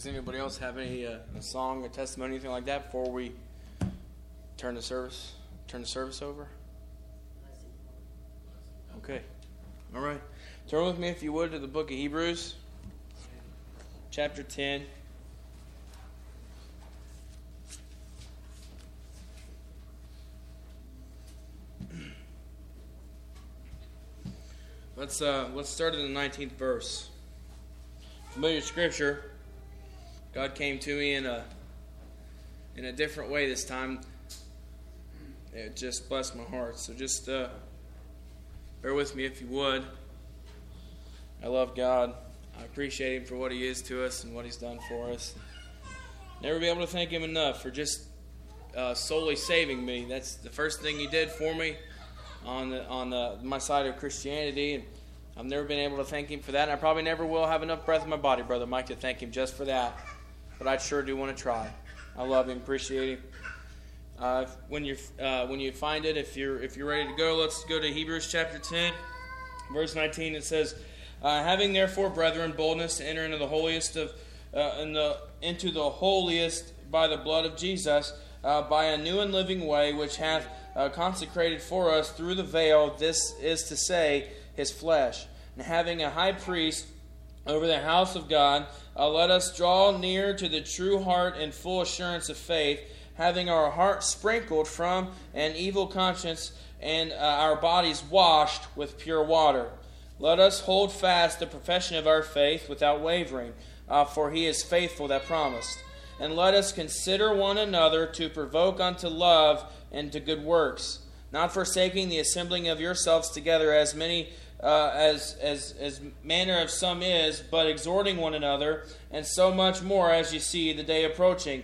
Does anybody else have any a song, a testimony, anything like that before we turn the service over? Okay. All right. Turn with me, if you would, to the book of Hebrews, chapter 10. Let's start in the 19th verse. Familiar scripture. God came to me in a different way this time. It just blessed my heart. So just bear with me if you would. I love God. I appreciate Him for what He is to us and what He's done for us. Never be able to thank Him enough for just solely saving me. That's the first thing He did for me on my side of Christianity. And I've never been able to thank Him for that. And I probably never will have enough breath in my body, Brother Mike, to thank Him just for that. But I sure do want to try. I love Him, appreciate Him. When you find it, if you're ready to go, let's go to Hebrews chapter 10, verse 19. It says, "Having therefore, brethren, boldness to enter into the holiest into the holiest by the blood of Jesus, by a new and living way, which hath consecrated for us through the veil, this is to say, His flesh, and having a high priest over the house of God, let us draw near to the true heart in full assurance of faith, having our hearts sprinkled from an evil conscience and our bodies washed with pure water. Let us hold fast the profession of our faith without wavering, for He is faithful that promised. And let us consider one another to provoke unto love and to good works, not forsaking the assembling of yourselves together as many as manner of some is, but exhorting one another, and so much more as you see the day approaching.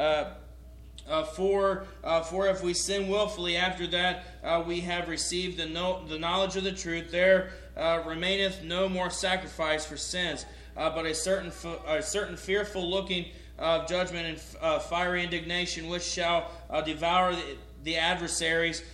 For if we sin willfully after that we have received the knowledge of the truth, there remaineth no more sacrifice for sins, but a certain fearful looking of judgment and fiery indignation, which shall devour the adversaries.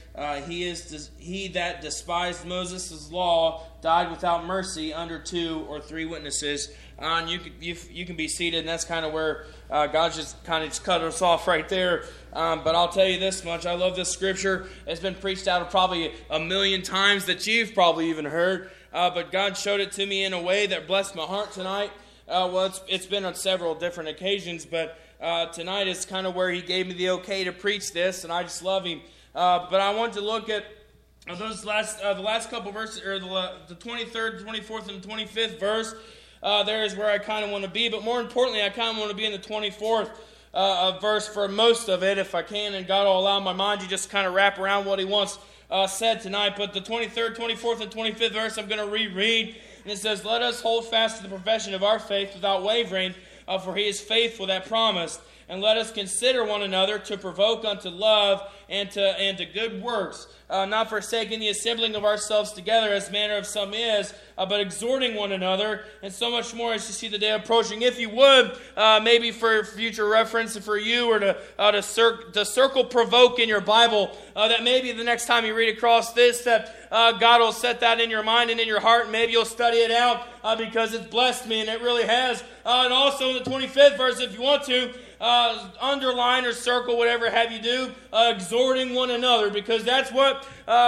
He that despised Moses' law died without mercy under 2 or 3 witnesses. And you can be seated, and that's kind of where God just cut us off right there. But I'll tell you this much: I love this scripture. It's been preached out probably 1,000,000 times that you've probably even heard. But God showed it to me in a way that blessed my heart tonight. It's been on several different occasions, but tonight is kind of where He gave me the okay to preach this, and I just love Him. But I want to look at the last couple verses, or the 23rd, 24th, and 25th verse. There is where I kind of want to be, but more importantly, I kind of want to be in the 24th verse for most of it, if I can, and God will allow my mind to just kind of wrap around what He wants said tonight. But the 23rd, 24th, and 25th verse I'm going to reread, and it says, "Let us hold fast to the profession of our faith without wavering, for He is faithful that promised. And let us consider one another to provoke unto love and to good works, not forsaking the assembling of ourselves together as manner of some is, but exhorting one another, and so much more as you see the day approaching." If you would, maybe for future reference for you, or to circle provoke in your Bible, that maybe the next time you read across this, that God will set that in your mind and in your heart, and maybe you'll study it out, because it's blessed me, and it really has. And also in the 25th verse, if you want to, underline or circle, whatever have you do, exhorting one another, because that's what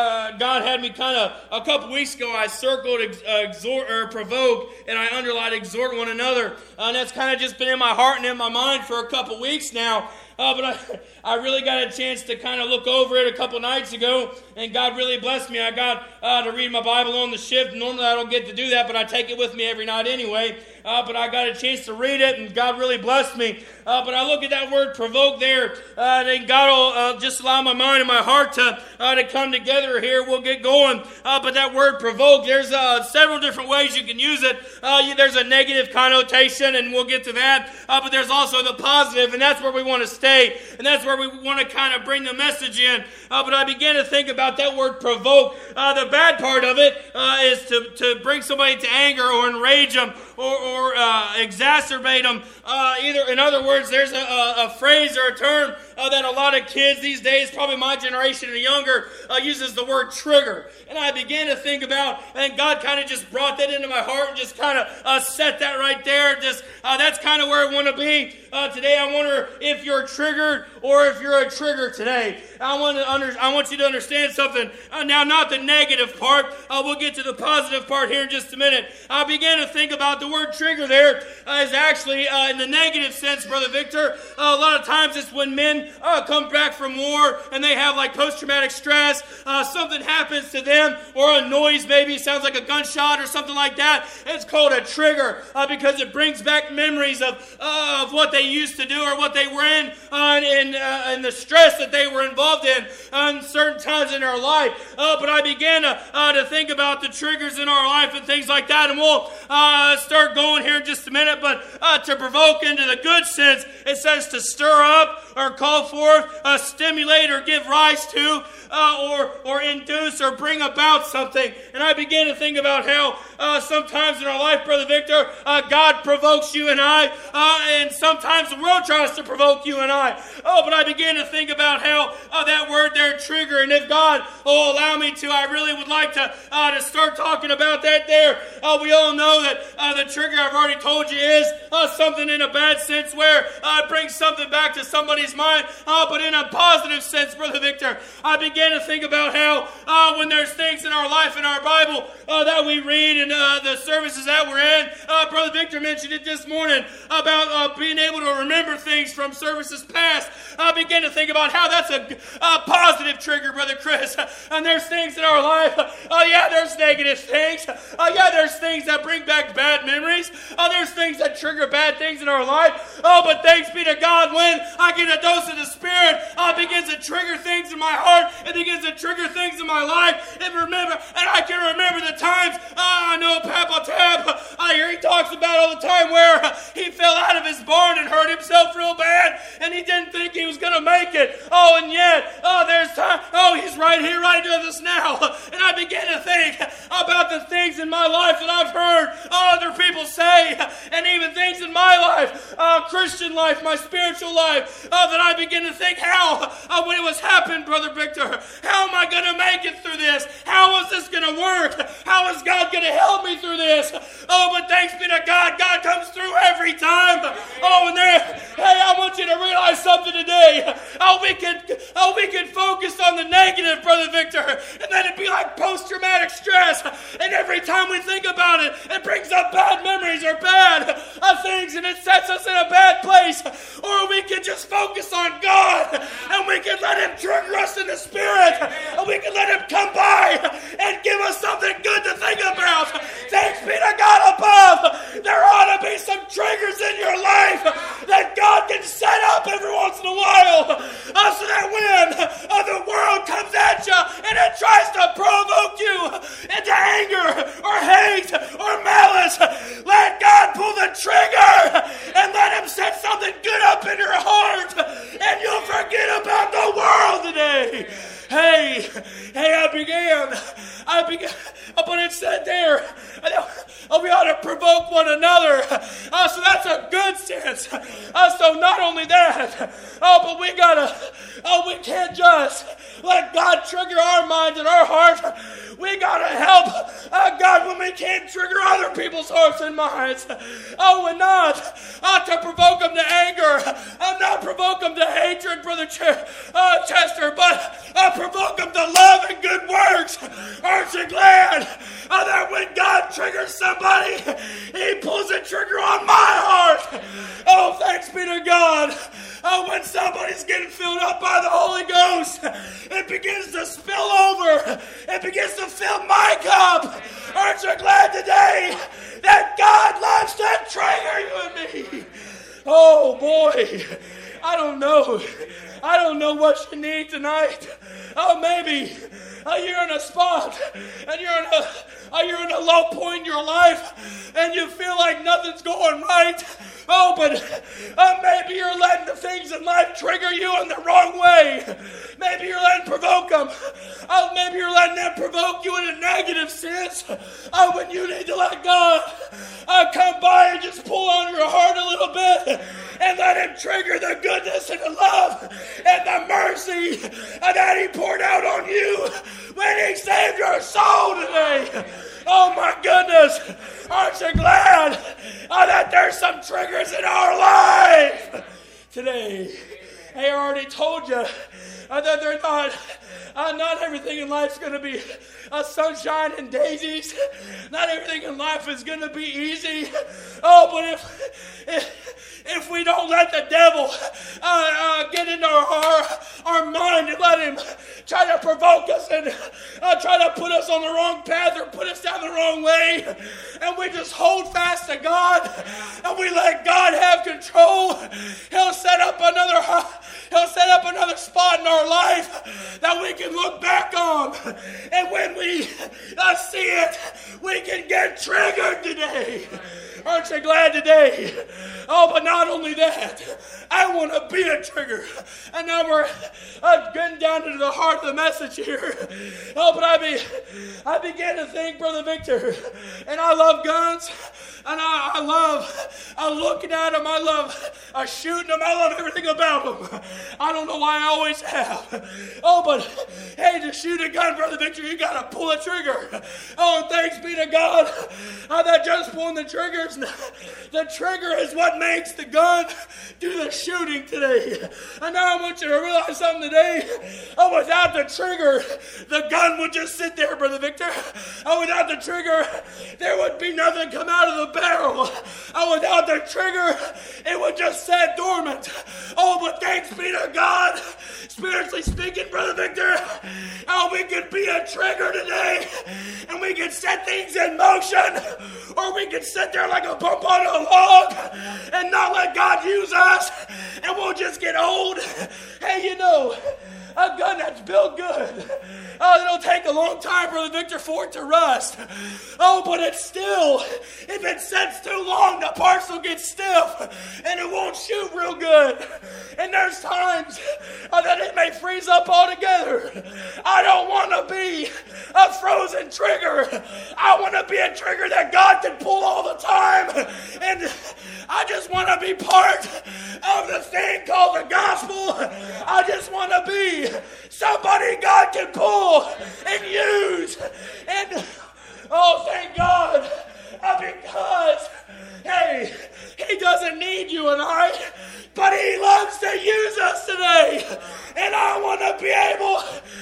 God had me kind of a couple weeks ago. I circled exhort or provoke, and I underlined exhort one another, and that's kind of just been in my heart and in my mind for a couple weeks now. But I really got a chance to kind of look over it a couple nights ago, and God really blessed me. I got to read my Bible on the shift. Normally I don't get to do that, but I take it with me every night anyway. But I got a chance to read it, and God really blessed me. But I look at that word provoke there, and God will just allow my mind and my heart to come together here. We'll get going. But that word provoke, there's several different ways you can use it. There's a negative connotation, and we'll get to that. But there's also the positive, and that's where we want to stay. And that's where we want to kind of bring the message in. But I began to think about that word provoke. The bad part of it is to bring somebody to anger or enrage them or exacerbate them. In other words, there's a phrase or a term that a lot of kids these days, probably my generation and younger, uses the word trigger. And I began to think about, and God kind of just brought that into my heart and just kind of set that right there. Just that's kind of where I want to be today. I wonder if you're triggered or if you're a trigger today. I want you to understand something. Now, not the negative part. We'll get to the positive part here in just a minute. I began to think about the word trigger there is actually in the negative sense, Brother Victor. A lot of times it's when men come back from war and they have like post-traumatic stress. Something happens to them, or a noise maybe sounds like a gunshot or something like that. It's called a trigger because it brings back memories of what they used to do or what they were in and the stress that they were involved in certain times in their life. But I began to think about the triggers in our life and things like that, and we'll start going here in just a minute. But to provoke into the good sense, it says to stir up or call forth, stimulate or give rise to, or induce or bring about something. And I began to think about how sometimes in our life, Brother Victor, God provokes you and I, and sometimes the world tries to provoke you and I. But I began to think about how that word there, trigger, and if God will allow me to, I really would like to start talking about that there. We all know that the trigger, I've already told you, is something in a bad sense where it brings something back to somebody's mind, but in a positive sense, Brother Victor, I began to think about how when there's things in our life, in our Bible, that we read and the services that we're in, Brother Victor mentioned it this morning about being able to remember things from services past. I began to think about how that's a positive trigger, Brother Chris. And there's things in our life, there's negative things. There's things that bring back bad memories. There's things that trigger bad things in our life. But thanks be to God, when I get a dose of the Spirit, it begins to trigger things in my heart. It begins to trigger things in my life. And I can remember the times, I know Papa Tab, I hear he talks about all the time where he fell out of his barn and hurt himself real bad, and he didn't think he was going to make it. And yet, there's time, he's right here, right with us now. And I began to think about the things in my life that I've heard other people say, and even things in my life, Christian life, my spiritual life, that I begin to think how, when it was happened, Brother Victor, how am I going to make it through this? How is this going to work? How is God going to help me through this? But thanks be to God, God comes through every time. I want you to realize something today. We can focus on the negative, Brother Victor, and then it'd be like post-traumatic stress. And every time we think about it, it brings up bad memories or bad things, and it sets us in a bad place. Or we can just focus on God, and we can let Him trigger us in the Spirit, and we can let Him come by and give us something good to think about. Thanks be to God above. There ought to be some triggers in your life that God can set up every once in a while, so that when the world comes at you and it tries to provoke you into anger or hate or malice, let God pull the trigger and let Him set something good up in your heart, and you'll forget about the world today. I began, but it said there, we ought to provoke one another. So that's a good sense. So not only that, but we can't just let God trigger our minds and our hearts. We gotta help God when we can't trigger other people's hearts and minds. And not to provoke them to anger, not provoke them to hatred, Brother Chester, but provoke them to love and good works. Aren't you glad that when God triggers somebody, He pulls a trigger on my heart? Thanks be to God. When somebody's getting filled up by the Holy Ghost, it begins to spill over. It begins to fill my cup. Aren't you glad today that God loves to trigger you and me? Oh boy, I don't know what you need tonight. Maybe you're in a spot and you're in a low point in your life and you feel like nothing's going right. But maybe you're letting the things in life trigger you in the wrong way. Maybe you're letting provoke them. Maybe you're letting them provoke you in a negative sense. When you need to let God come by and just pull on your heart a little bit and let Him to trigger the goodness and the love and the mercy that He poured out on you when He saved your soul today. Oh my goodness, aren't you glad that there's some triggers in our life today? Hey, I already told you that they're not everything in life is going to be sunshine and daisies. Not everything in life is going to be easy. Oh, but if we don't let the devil get into our mind and let him try to provoke us and try to put us on the wrong path or put us down the wrong way, and we just hold fast to God and we let God have control, He'll set up another spot in our life that we can look back on, and when we see it, we can get triggered today. Aren't you glad today? Oh, but not only that, I want to be a trigger. And now we're getting down to the heart of the message here. Oh, but I began to think, Brother Victor, and I love guns, and I love looking at them. I love shooting them. I love everything about them. I don't know why I always have. Oh, but hey, to shoot a gun, Brother Victor, you got to pull a trigger. Oh, and thanks be to God that just pulling the triggers. The trigger is what makes the gun do the shooting today. And now I want you to realize something today. Oh, without the trigger, the gun would just sit there, Brother Victor. Oh, without the trigger, there would be nothing come out of the barrel. Oh, without the trigger, it would just sit dormant. Oh, but thanks be to God, spiritually speaking, Brother Victor, oh, we could be a trigger today, and we could set things in motion, or we could sit there like a bump on a log and not let God use us, and we'll just get old. Hey, you know, a gun that's built good, oh, it'll take a long time, Brother Victor, for it to rust. Oh, but it's still, if it sits too long, the parts will get stiff, and it won't shoot real good. And there's times that it may freeze up altogether. I don't want to be a frozen trigger. I want to be a trigger that God can pull all the time. And I just want to be part of the thing called the gospel. I just want to be somebody God can pull and use. And oh, thank God, because, hey, He doesn't need you and I, but He loves to use us today. And I want to be able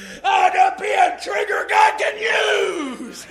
to be a trigger God can use.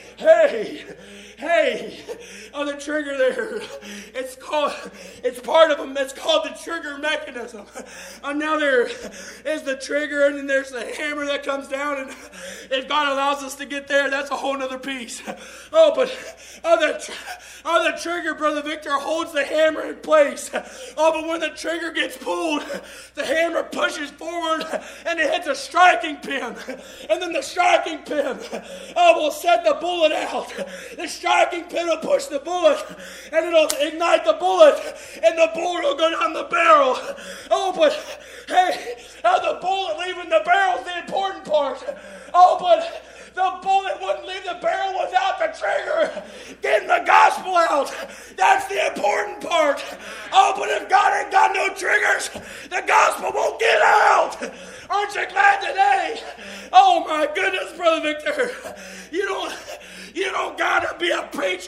Hey, on the trigger there, it's part of them. It's called the trigger mechanism. And now there is the trigger, and then there's the hammer that comes down, and if God allows us to get there, that's a whole other piece. Oh, but the trigger, Brother Victor, holds the hammer in place. Oh, but when the trigger gets pulled, the hammer pushes forward, and it hits a striking pin. And then the striking pin, will set the bullet out. The striking pin will push the bullet, and it'll ignite the bullet, and the bullet will go down the barrel. Oh, but hey, the bullet leaving the barrel is the important part. Oh, but the bullet wouldn't leave the barrel without the trigger getting the gospel out. That's the important part. Oh, but if God ain't got no triggers, the gospel won't get out. Aren't you glad today? Oh my goodness, Brother Victor. You don't gotta be a preacher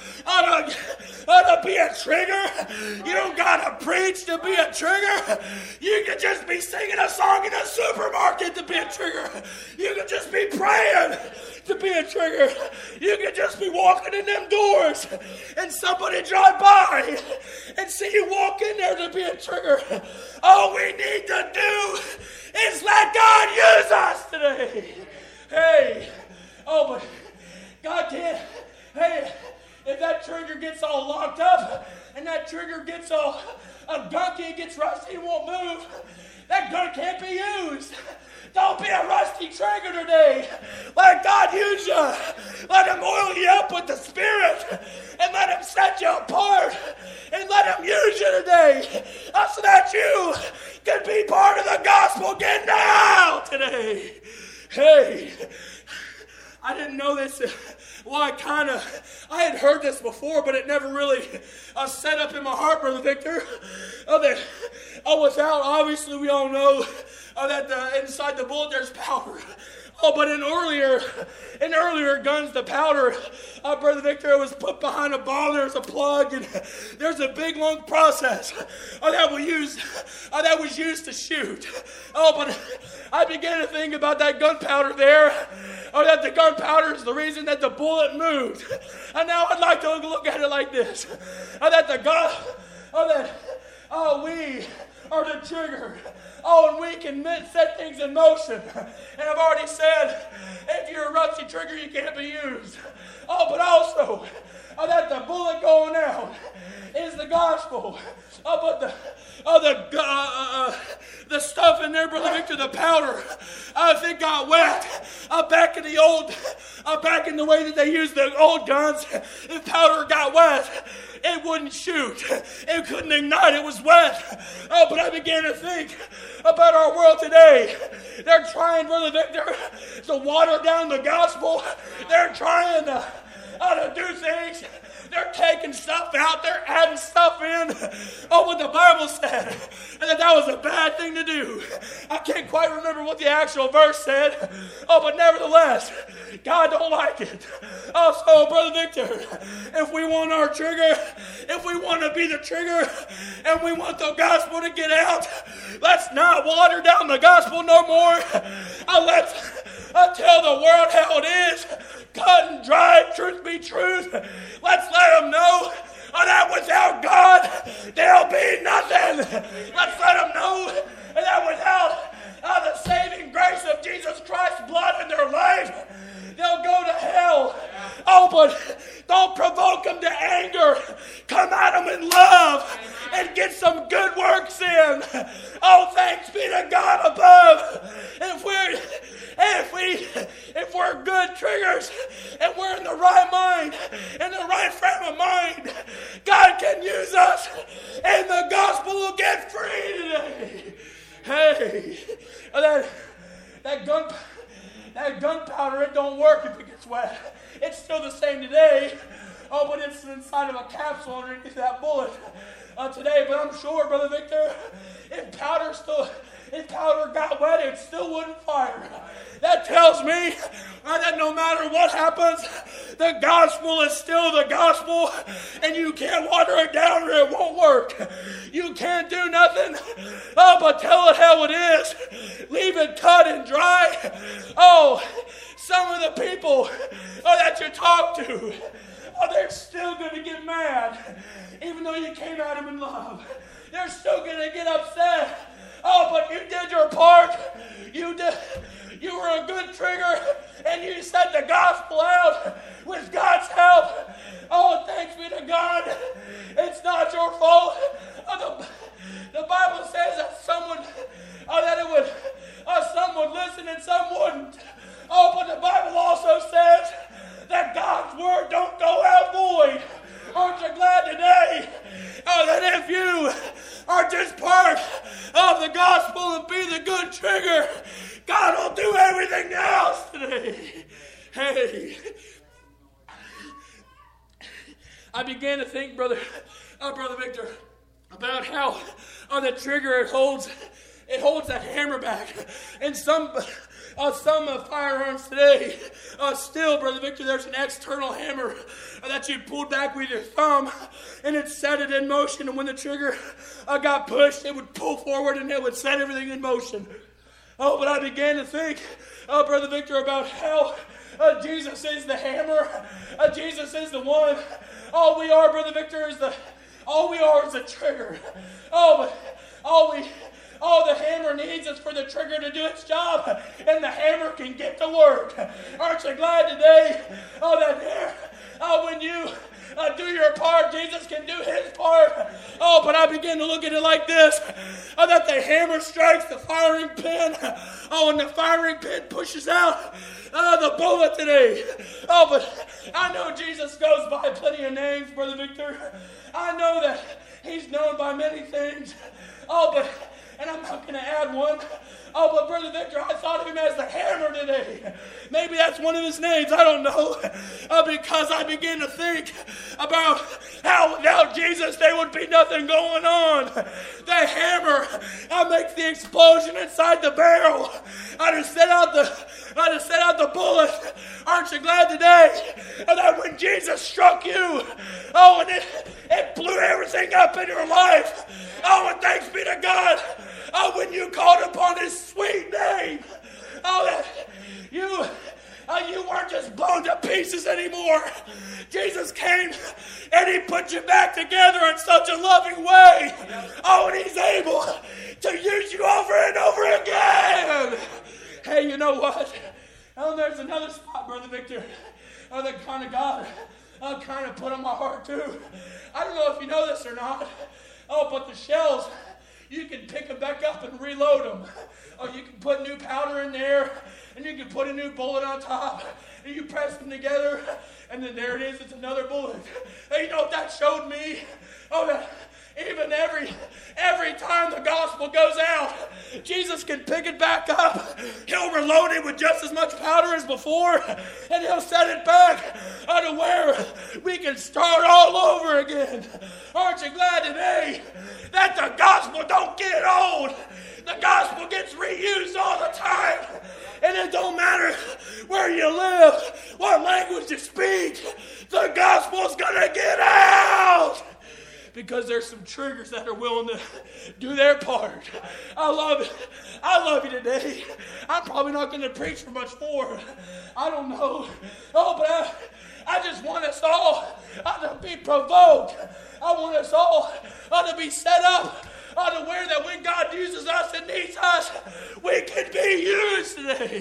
to be a trigger. You don't gotta preach to be a trigger. You can just be singing a song in a supermarket to be a trigger. You can just be praying to be a trigger. You can just be walking in them doors and somebody drive by and see you walk in there to be a trigger. All we need to do is let God use us today. Hey, oh, but God can't. Hey, if that trigger gets all locked up and that trigger gets all gunky, it gets rusty, it won't move, that gun can't be used. Don't be a rusty trigger today. Let God use you. Let Him oil you up with the Spirit, and let Him set you apart, and let Him use you today so that you can be part of the gospel getting out today. Hey, I didn't know this. Well, I had heard this before, but it never really set up in my heart, Brother Victor. that without, obviously we all know that inside the bullet there's powder. Oh, but in earlier guns, the powder, Brother Victor, was put behind a ball. There's a plug, and there's a big long process that was used to shoot. Oh, but I began to think about that gunpowder there. That the gunpowder is the reason that the bullet moved. And now I'd like to look at it like this: we are the trigger. And we can set things in motion. And I've already said, if you're a rusty trigger, you can't be used. But also, that the bullet going out is the gospel. But the stuff in there, Brother Victor, the powder, if it got wet, back in the way that they used the old guns, if powder got wet, it wouldn't shoot. It couldn't ignite. It was wet. But I began to think about our world today. They're trying, Brother Victor, to water down the gospel. They're trying to do things. They're taking stuff out. They're adding stuff in. What the Bible said. And that was a bad thing to do. I can't quite remember what the actual verse said. But nevertheless, God don't like it. So, Brother Victor, if we want our trigger, if we want to be the trigger, and we want the gospel to get out, let's not water down the gospel no more. Let's tell the world how it is. Cut and dry, truth be truth. Let's let them know that without God, there'll be nothing. Let's let them know that without the saving grace of Jesus Christ's blood in their life, they'll go to hell. But don't provoke them to anger. Come at them in love and get some good works in. Thanks be to God above. If we're good triggers and we're in the right mind, in the right frame of mind, God can use us and the gospel will get free today. Hey, that gunpowder, it don't work if it gets wet. It's still the same today. But it's inside of a capsule underneath that bullet today. But I'm sure, Brother Victor, if powder got wet, it still wouldn't fire. That tells me that no matter what happens, the gospel is still the gospel, and you can't water it down or it won't work. You can't do nothing but tell it how it is. Leave it cut and dry. Some of the people that you talk to, they're still going to get mad, even though you came at them in love. They're still going to get upset. But you did your part. You were a good trigger, and you set the gospel out with God's help. Thanks be to God. It's not your fault. The Bible says that some would listen and some wouldn't. But the Bible also says that God's word don't go out void. Aren't you glad today that if you are just part of the gospel and be the good trigger, God will do everything else today. Hey, I began to think, Brother Victor, about how on the trigger it holds that hammer back, and some firearms today, still, Brother Victor, there's an external hammer that you pulled back with your thumb, and it set it in motion, and when the trigger got pushed, it would pull forward, and it would set everything in motion. But I began to think, Brother Victor, about how Jesus is the hammer. Jesus is the one. All we are, Brother Victor, is the trigger. All the hammer needs is for the trigger to do its job, and the hammer can get to work. Aren't you glad today when you do your part, Jesus can do his part? But I begin to look at it like this, that the hammer strikes the firing pin, and the firing pin pushes out the bullet today. But I know Jesus goes by plenty of names, Brother Victor. I know that he's known by many things. But and I'm not going to add one. Oh, but Brother Victor, I thought of him as the Hammer today. Maybe that's one of his names. I don't know. Because I began to think about how without Jesus there would be nothing going on. The hammer makes the explosion inside the barrel. I just set out the bullet. Aren't you glad today that when Jesus struck you, and it blew everything up in your life. Oh, and thanks be to God. Oh, when you called upon his sweet name. Oh, that you weren't just blown to pieces anymore. Jesus came and he put you back together in such a loving way. Oh, and he's able to use you over and over again. Hey, you know what? Oh, there's another spot, Brother Victor. Oh, that kind of God kind of put on my heart too. I don't know if you know this or not. Oh, but the shells, you can pick them back up and reload them. Oh, you can put new powder in there, and you can put a new bullet on top, and you press them together, and then there it is, it's another bullet. And you know what that showed me? Oh, that even every time the gospel goes out, Jesus can pick it back up. He'll reload it with just as much powder as before, and he'll set it back to where we can start all over again. Aren't you glad today that the gospel don't get old? The gospel gets reused all the time. And it don't matter where you live, what language you speak, the gospel's gonna get out. Because there's some triggers that are willing to do their part. I love you today. I'm probably not going to preach for much more. I don't know. Oh, but I just want us all to be provoked. I want us all to be set up to where that when God uses us and needs us, we can be used today.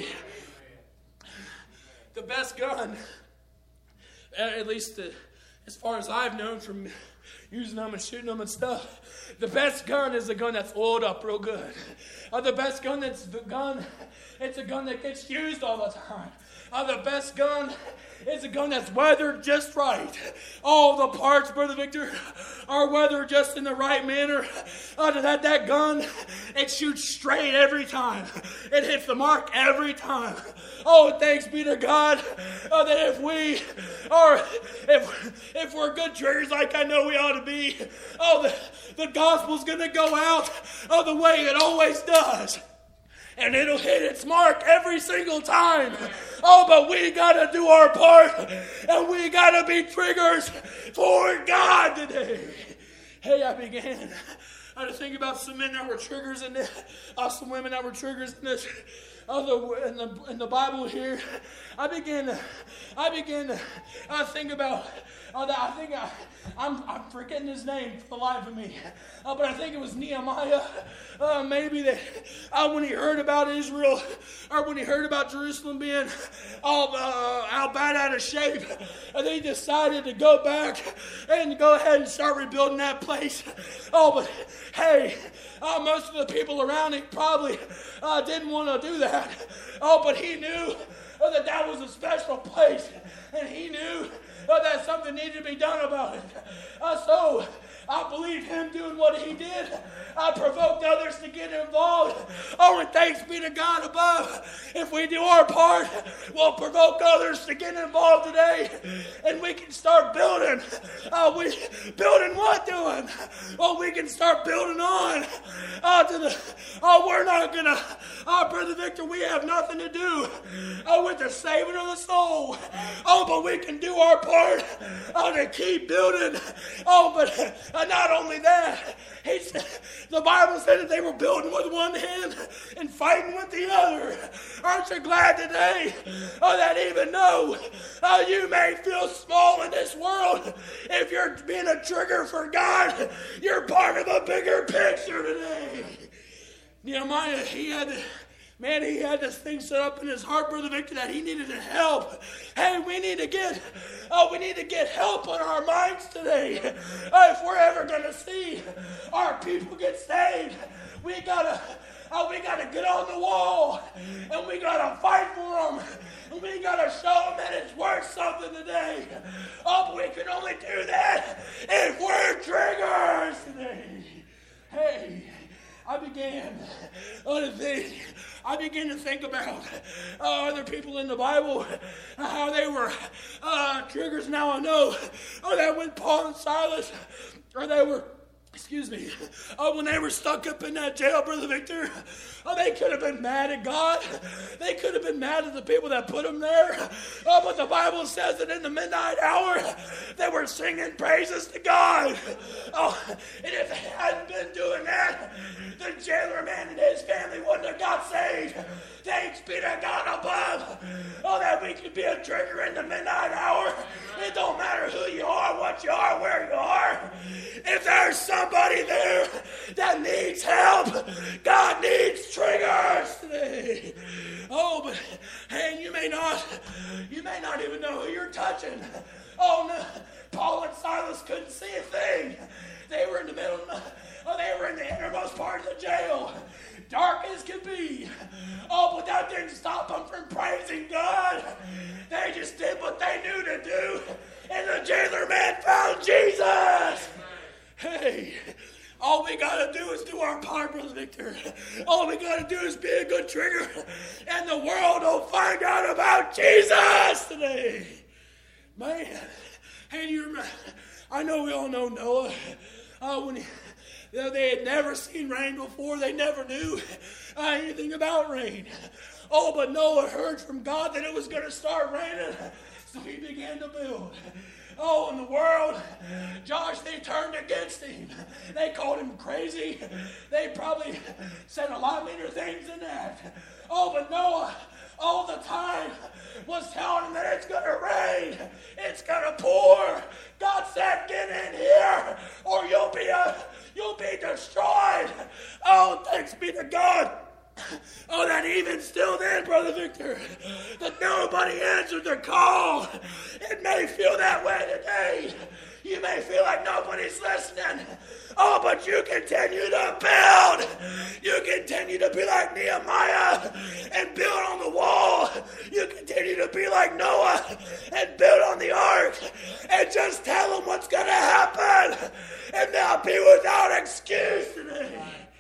The best gun, at least as far as I've known from using them and shooting them and stuff, the best gun is a gun that's oiled up real good. The best gun it's a gun that gets used all the time. The best gun is a gun that's weathered just right. All the parts, Brother Victor, are weathered just in the right manner. That gun, it shoots straight every time. It hits the mark every time. Oh, thanks be to God that if we're good triggers like I know we ought to be, the gospel's going to go out the way it always does. And it'll hit its mark every single time. Oh, but we got to do our part. And we got to be triggers for God today. Hey, I began to think about some men that were triggers in this. Some women that were triggers in this. In the Bible here, I began to think about that. I'm forgetting his name for the life of me, but I think it was Nehemiah. Maybe that when he heard about Israel, or when he heard about Jerusalem being all bad out of shape, they decided to go back and go ahead and start rebuilding that place. Oh, but hey, most of the people around him probably didn't want to do that. Oh, but he knew that was a special place, and he knew that something needed to be done about it. So I believe him doing what he did provoked others to get involved. Oh, and thanks be to God above. If we do our part, we'll provoke others to get involved today, and we can start building. Building what doing? Well, we can start building on we're not gonna. Brother Victor, we have nothing to do with the saving of the soul. But we can do our part to keep building. But not only that, the Bible said that they were building with one hand and fighting with the other. Aren't you glad today that even though you may feel small in this world, if you're being a trigger for God, you're part of a bigger picture today. Nehemiah, he had this thing set up in his heart, Brother Victor, that he needed to help. Hey, we need to get help on our minds today. If we're ever going to see our people get saved, we gotta get on the wall, and we gotta fight for them, and we gotta show them that it's worth something today. But we can only do that if we're triggers today. Hey, I began to think about other people in the Bible, how they were triggers. Now I know that when Paul and Silas, when they were stuck up in that jail, Brother Victor, they could have been mad at God. They could have been mad at the people that put them there. But the Bible says that in the midnight hour, they were singing praises to God. And if they hadn't been doing that, the jailer man and his family wouldn't have got saved. Thanks be to God above. That we could be a trigger in the midnight hour. It don't matter who you are, what you are, where you are. If there's somebody there that needs help, God needs triggers today. But hey, you may not even know who you're touching. No, Paul and Silas couldn't see a thing. They were in the middle. They were in the innermost part of the jail, dark as could be. But that didn't stop them from praising God. They just did what they knew to do, and the jailer man found Jesus. Hey, all we got to do is do our part, Brother Victor. All we got to do is be a good trigger, and the world will find out about Jesus today. Man, hey, you remember, I know we all know Noah. When they had never seen rain before. They never knew anything about rain. But Noah heard from God that it was going to start raining, so he began to build. In the world, Josh, they turned against him. They called him crazy. They probably said a lot meaner things than that. But Noah, all the time, was telling him that it's going to rain. It's going to pour. God said, get in here, or you'll be destroyed. Thanks be to God. That even still then, Brother Victor, that nobody answered the call. It may feel that way today. You may feel like nobody's listening. But you continue to build. You continue to be like Nehemiah and build on the wall. You continue to be like Noah and build on the ark. And just tell them what's going to happen. And they'll be without excuse today.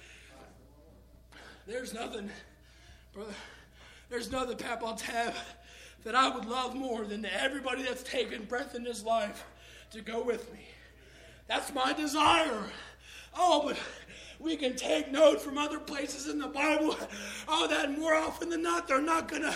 There's nothing, brother, Papa Tab, that I would love more than everybody that's taken breath in this life to go with me. That's my desire. But we can take note from other places in the Bible. That more often than not, they're not gonna.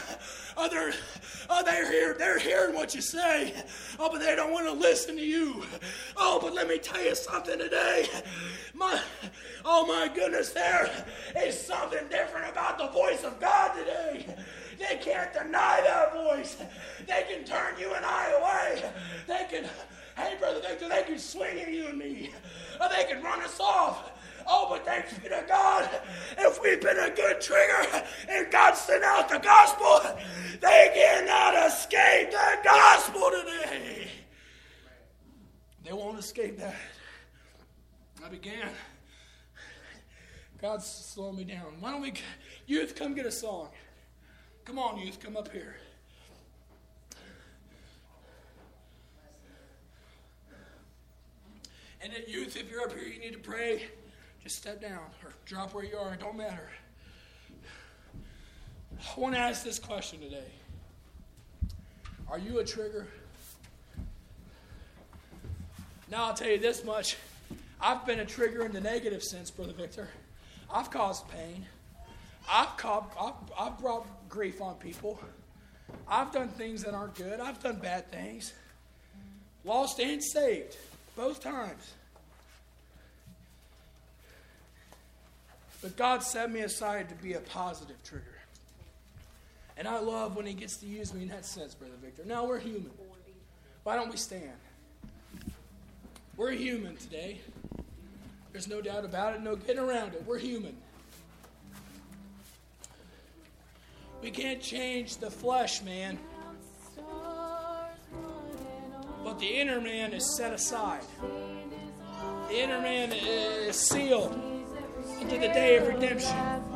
They're hearing what you say. But they don't want to listen to you. But let me tell you something today. My goodness, there is something different about the voice of God today. They can't deny that voice. They can turn you and I away. Hey, Brother Victor, they can swing at you and me. They can run us off. But thanks be to God, if we've been a good trigger and God sent out the gospel, they cannot escape the gospel today. They won't escape that. I began. God's slowing me down. Why don't we, youth, come get a song. Come on, youth, come up here. And then youth, if you're up here, you need to pray. Just step down or drop where you are. It don't matter. I want to ask this question today. Are you a trigger? Now I'll tell you this much. I've been a trigger in the negative sense, Brother Victor. I've caused pain. I've brought grief on people. I've done things that aren't good. I've done bad things. Lost and saved. Both times. But God set me aside to be a positive trigger. And I love when he gets to use me in that sense, Brother Victor. Now we're human. Why don't we stand? We're human today. There's no doubt about it, no getting around it. We're human. We can't change the flesh, man. But the inner man is set aside. The inner man is sealed into the day of redemption.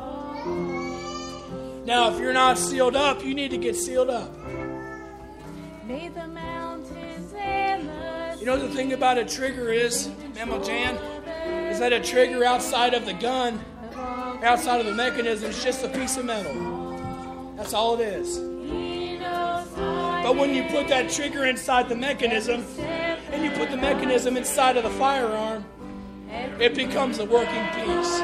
Now, if you're not sealed up, you need to get sealed up. You know the thing about a trigger is, Mama Jan, is that a trigger outside of the gun outside of the mechanism is just a piece of metal. That's all it is. But when you put that trigger inside the mechanism, and you put the mechanism inside of the firearm, it becomes a working piece.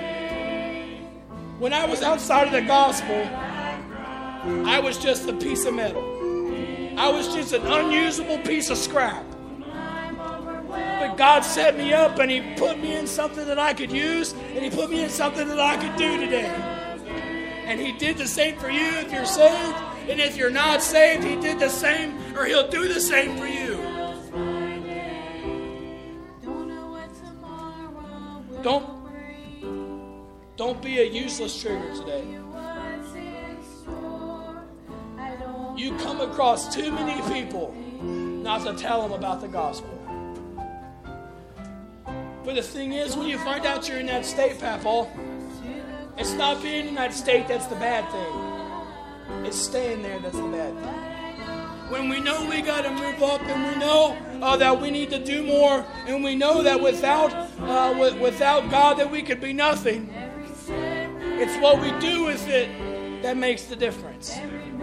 When I was outside of the gospel, I was just a piece of metal. I was just an unusable piece of scrap. But God set me up and He put me in something that I could use, and He put me in something that I could do today. And He did the same for you if you're saved, and if you're not saved, He did the same, or He'll do the same for you. Don't be a useless trigger today. You come across too many people not to tell them about the gospel. But the thing is, when you find out you're in that state, Papaw, it's not being in that state that's the bad thing. It's staying there that's the bad thing. When we know we got to move up, and we know that we need to do more, and we know that without God that we could be nothing, it's what we do with it that makes the difference.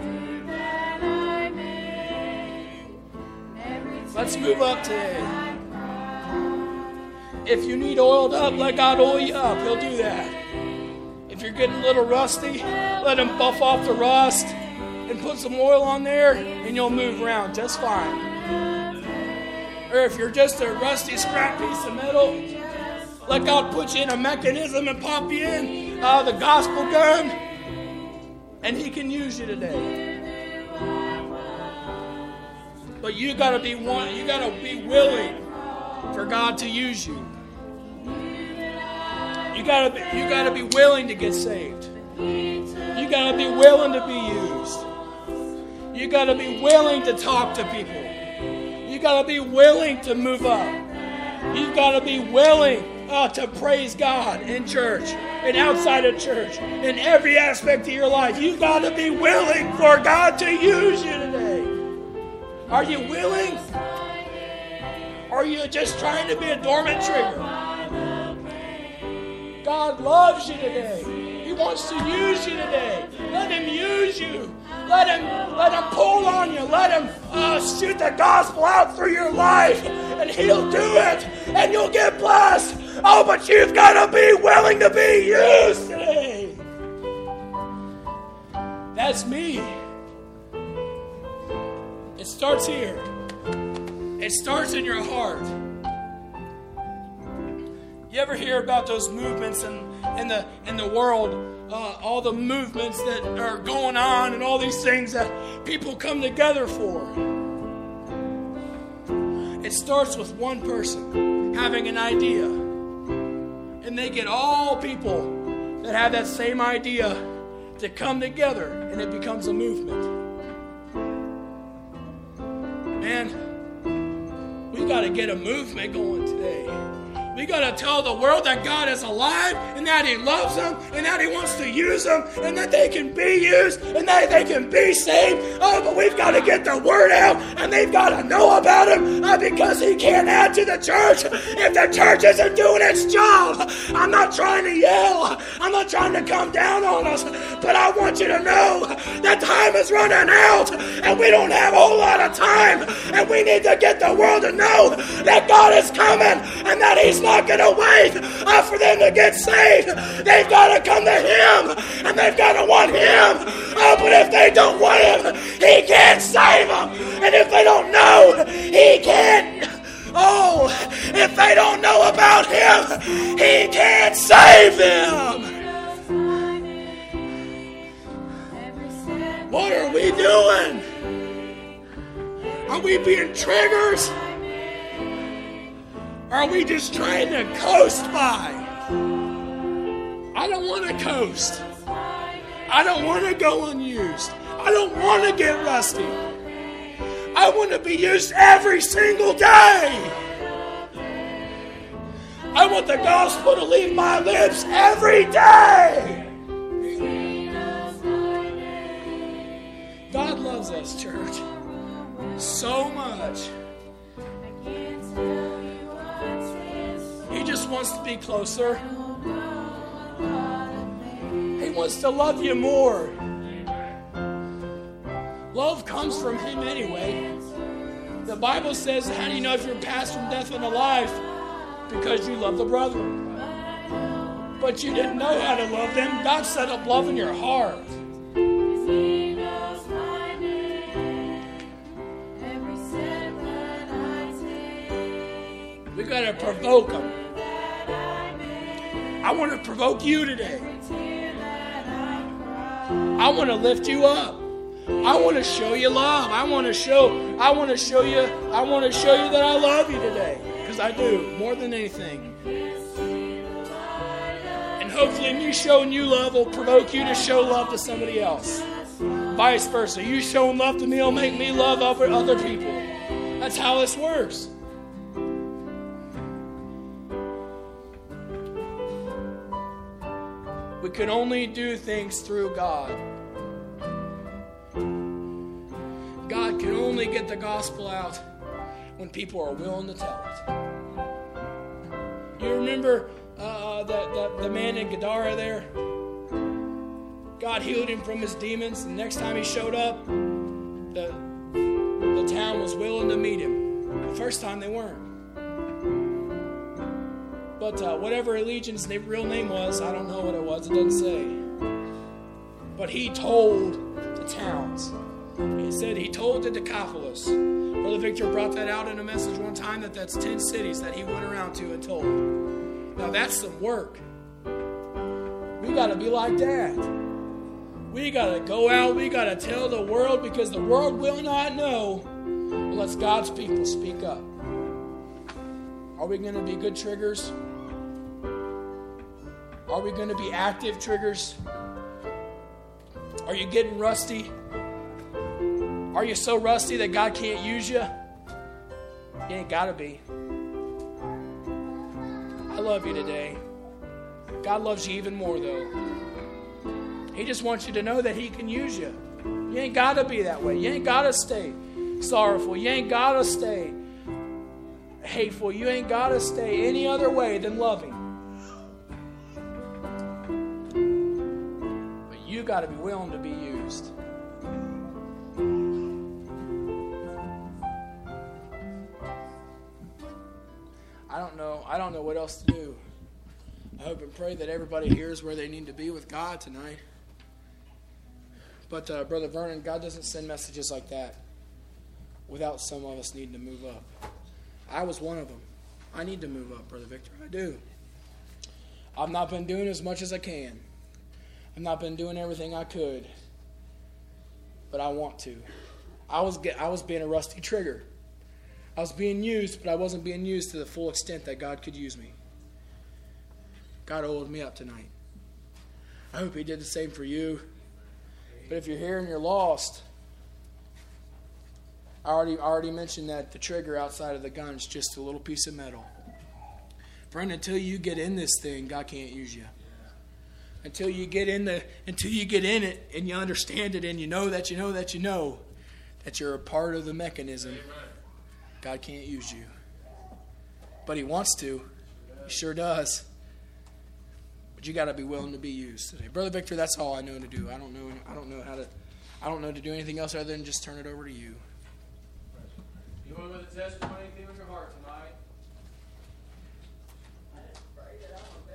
Let's move up today. If you need oiled up, let God oil you up. He'll do that. If you're getting a little rusty, let Him buff off the rust and put some oil on there, and you'll move around just fine. Or if you're just a rusty scrap piece of metal, let God put you in a mechanism and pop you in the gospel gun, and He can use you today. But you gotta be willing for God to use you. You gotta be willing to get saved. You gotta be willing to be used. You gotta be willing to talk to people. You gotta be willing to move up. You gotta be willing to praise God in church and outside of church, in every aspect of your life. You gotta be willing for God to use you today. Are you willing? Or are you just trying to be a dormant trigger? God loves you today. He wants to use you today. Let Him use you. Let him pull on you. Let Him shoot the gospel out through your life, and He'll do it, and you'll get blessed. Oh, but you've got to be willing to be used today. That's me. It starts here. It starts in your heart. You ever hear about those movements in the world? All the movements that are going on and all these things that people come together for. It starts with one person having an idea. And they get all people that have that same idea to come together, and it becomes a movement. Man, we got to get a movement going today. We got to tell the world that God is alive, and that He loves them, and that He wants to use them, and that they can be used, and that they can be saved. Oh, but we've got to get the word out, and they've got to know about Him, because He can't add to the church if the church isn't doing its job. I'm not trying to yell. I'm not trying to come down on us, but I want you to know that time is running out, and we don't have a whole lot of time, and we need to get the world to know that God is coming, and that He's not going to wait for them to get saved. They've got to come to Him, and they've got to want Him. Oh, but if they don't want Him, He can't save them. And if they don't know, He can't. Oh, if they don't know about Him, He can't save them. What are we doing? Are we being triggers? Are we just trying to coast by? I don't want to coast. I don't want to go unused. I don't want to get rusty. I want to be used every single day. I want the gospel to leave my lips every day. God loves us, church, so much. He just wants to be closer. He wants to love you more. Love comes from Him anyway. The Bible says, how do you know if you're passed from death unto life? Because you love the brethren. But you didn't know how to love them. God set up love in your heart. We got to provoke them. I want to provoke you today. I want to lift you up. I want to show you love. I want to show you that I love you today. Because I do, more than anything. And hopefully me showing you love will provoke you to show love to somebody else. Vice versa. You showing love to me will make me love other people. That's how this works. We can only do things through God. God can only get the gospel out when people are willing to tell it. You remember the man in Gadara there? God healed him from his demons. And the next time he showed up, the town was willing to meet him. The first time they weren't. But whatever Legion's real name was, I don't know what it was. It doesn't say. But he told the towns. He said he told the Decapolis. Brother Victor brought that out in a message one time that's 10 cities that he went around to and told. Now that's some work. We got to be like that. We got to go out. We got to tell the world because the world will not know unless God's people speak up. Are we going to be good triggers? Are we going to be active triggers? Are you getting rusty? Are you so rusty that God can't use you? You ain't got to be. I love you today. God loves you even more, though. He just wants you to know that He can use you. You ain't got to be that way. You ain't got to stay sorrowful. You ain't got to stay hateful. You ain't got to stay any other way than loving. But you got to be willing to be used. I don't know what else to do. I hope and pray that everybody hears where they need to be with God tonight. But Brother Vernon, God doesn't send messages like that without some of us needing to move up. I was one of them. I need to move up, Brother Victor. I do. I've not been doing as much as I can. I've not been doing everything I could. But I want to. I was being a rusty trigger. I was being used, but I wasn't being used to the full extent that God could use me. God oiled me up tonight. I hope He did the same for you. But if you're here and you're lost, I already mentioned that the trigger outside of the gun is just a little piece of metal. Friend, until you get in this thing, God can't use you. Until you get in it and you understand it and you know that you're a part of the mechanism, God can't use you. But He wants to. He sure does. But you got to be willing to be used today. Brother Victor, that's all I know to do. I don't know to do anything else other than just turn it over to you. You want to testify anything in your heart tonight? I just pray that I'm a